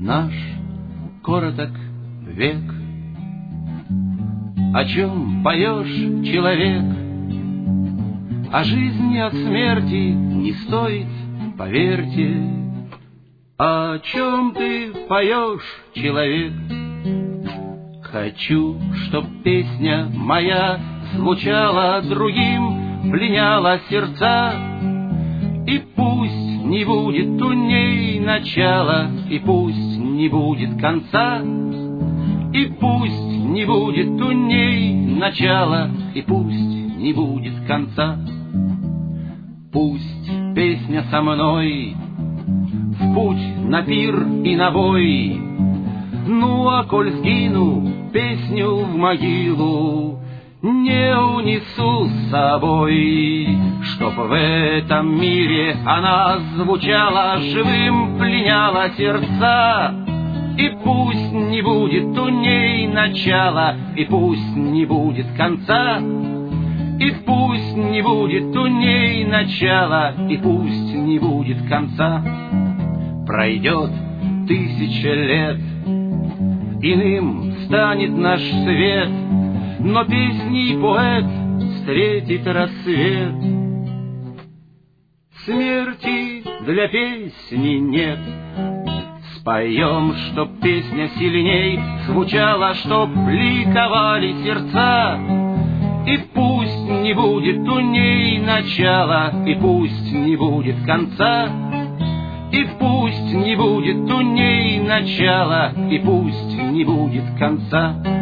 наш короток век. О чем поешь, человек? О жизни от смерти не стоит, поверьте. О чем ты поешь, человек? Хочу, чтоб песня моя звучала другим, пленяла сердца. И пусть не будет у ней начала, и пусть не будет конца. И пусть не будет у ней начала, и пусть не будет конца. Пусть песня со мной в путь на пир и на бой. Ну, а коль сгину, песню в могилу не унесу с собой, чтоб в этом мире она звучала живым, пленяла сердца. И пусть не будет у ней начала, и пусть не будет конца. И пусть не будет у ней начала, и пусть не будет конца. Пройдет 1000 лет, иным станет наш свет, но песней поэт встретит рассвет. Смерти для песни нет. Споем, чтоб песня сильней звучала, чтоб ликовали сердца. И пусть не будет у ней начала, и пусть не будет конца. И пусть не будет у ней начала, и пусть не будет конца.